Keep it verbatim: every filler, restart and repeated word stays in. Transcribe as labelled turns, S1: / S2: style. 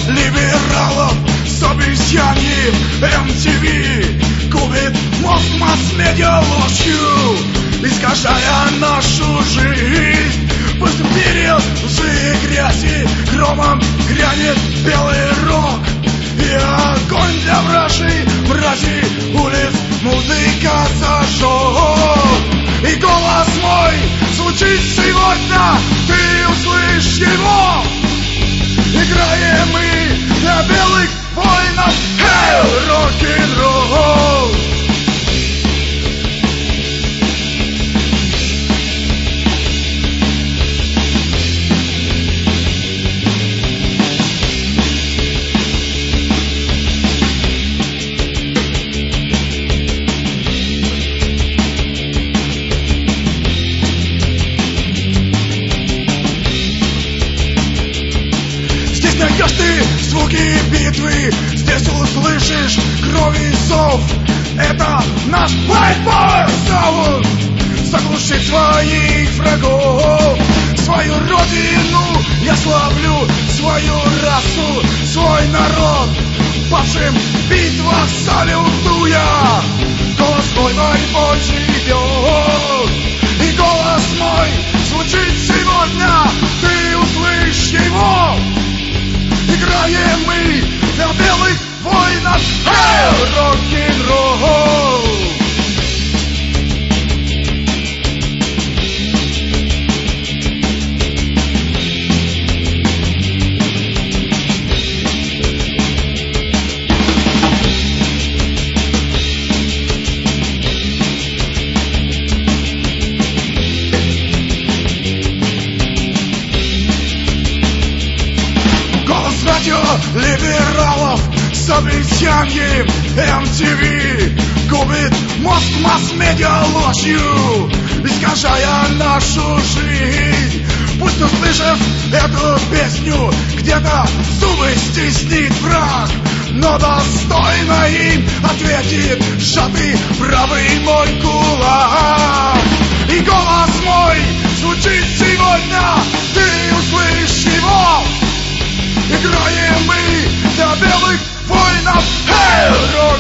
S1: либералов с обезьяньим эм ти ви губит мозг масс-медиа ложью, искажая нашу жизнь. Пусть в мире лжи и грязи громом грянет белый рок и огонь для вражей мрази улиц музыка зажжет. И голос мой звучит сегодня, ты услышь его. Играем мы для белых воинов, хей, рок-н-ролл. Найдешь ты звуки битвы, здесь услышишь кровь и зов. Это наш White Power Sound. Заглушить своих врагов, свою родину я славлю, свою расу, свой народ. Павшим в битвах салютуя, голос мой борьбой живет. И голос мой звучит сегодня, ты услышь его. Играем мы для белых воинов, хей, рок-н-ролл. Либералов с обезьяньим эм ти ви губит мозг масс-медиа ложью, искажая нашу жизнь. Пусть, услышав эту песню, где-то зубы стиснет враг, но достойно им ответит сжатый правый мой кулак. И голос мой звучит сегодня, ты услышь его. Играем мы для белых воинов, хей,